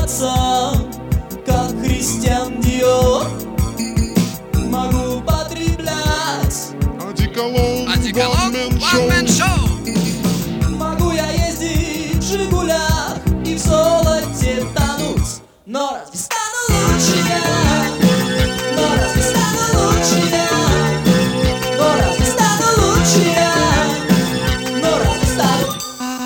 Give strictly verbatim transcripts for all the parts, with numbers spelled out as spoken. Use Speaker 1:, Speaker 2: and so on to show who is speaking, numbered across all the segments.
Speaker 1: одеваться, как Кристиан Диор. Могу потреблять
Speaker 2: одеколон,
Speaker 3: Одеколон
Speaker 2: one-man
Speaker 3: One-Man
Speaker 2: show.
Speaker 3: Show.
Speaker 1: Могу я ездить в «Жигулях» и в золоте тонуть. Но разве стану лучше я? Но разве стану лучше я? Но разве стану лучше я? Но разве стану?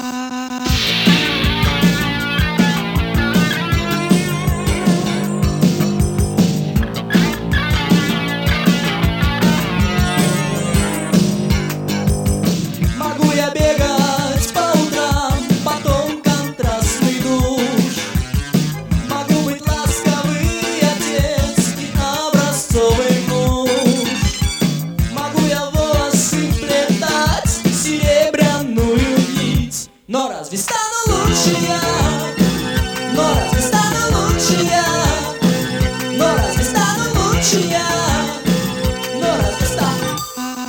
Speaker 1: Могу я бегать по утрам, потом контрастный душ. Могу быть ласковый отец и образцовый муж. Могу я в волосы вплетать серебряную нить. Но разве стану лучше я? Но разве стану лучше я? Но разве стану лучше я? Но разве стану?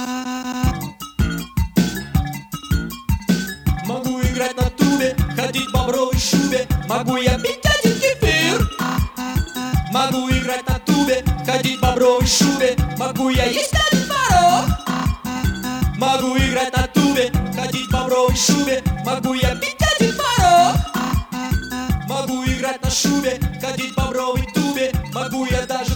Speaker 1: Могу играть на тубе, ходить в бобровой шубе. Могу я пить один кефир. Могу играть на тубе, ходить в бобровой шубе. Могу я есть один творог. Могу играть на тубе, ходить в бобровой шубе. Могу я пить один творог. Могу играть на шубе, ходить в бобровой тубе. Могу я даже